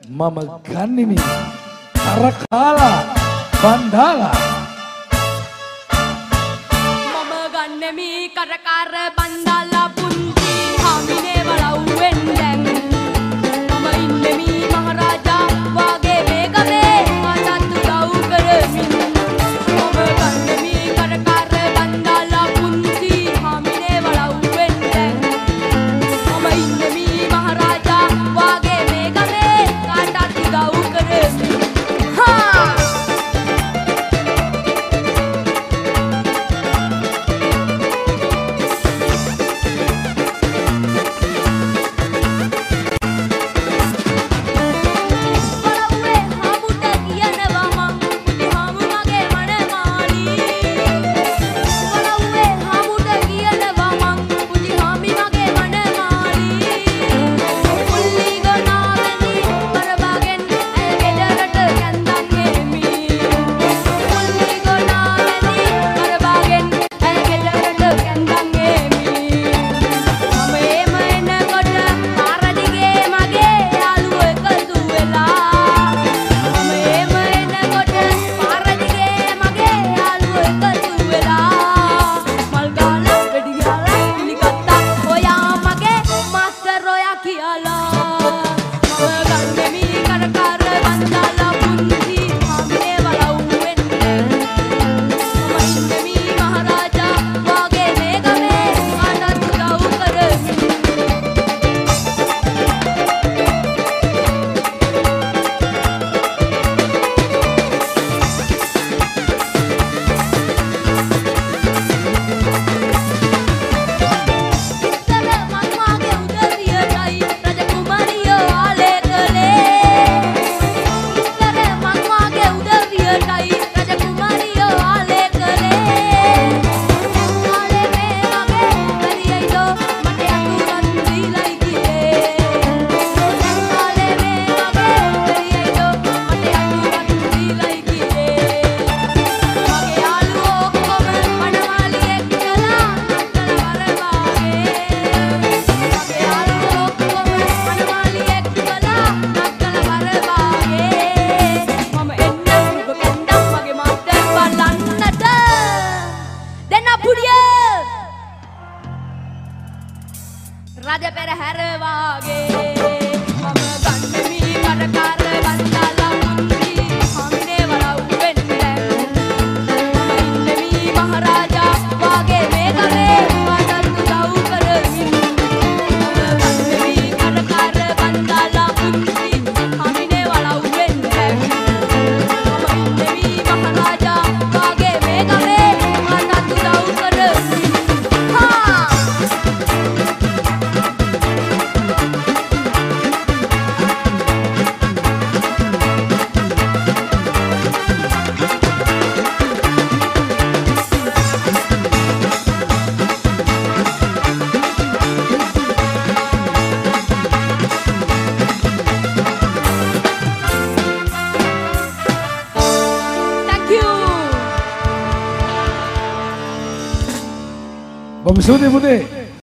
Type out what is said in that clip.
මම ගන්නෙමි කරකාලා බන්දාලා මම ගන්නෙමි කරකාර බන්දාලා පුංචි හාමිනේ වලව්වෙන් දැන් මම ඉන්නෙමි මහරජා වාගේ මේ ගමේ මාතත් උදව් කරමින් මම ගන්නෙමි කරකාර බන්දාලා පුංචි හාමිනේ වලව්වෙන් දැන් මම ඉන්නෙමි මහරජා වාගේ මේ ගමේ මාතත් උදව් කරමින් හා Raja Perahera wage mama gannemi karakaar bandala punji hamine walawwen දැන් mama innemi maharaja wage මේ ගමේ මාතත් උදව් කරමින් mama gannemi karakaar bandala punji hamine walawwen දැන් mama innemi maharaja wage මේ ගමේ මාතත් උදව් කරමින් ha Vamos, Sude, Mude.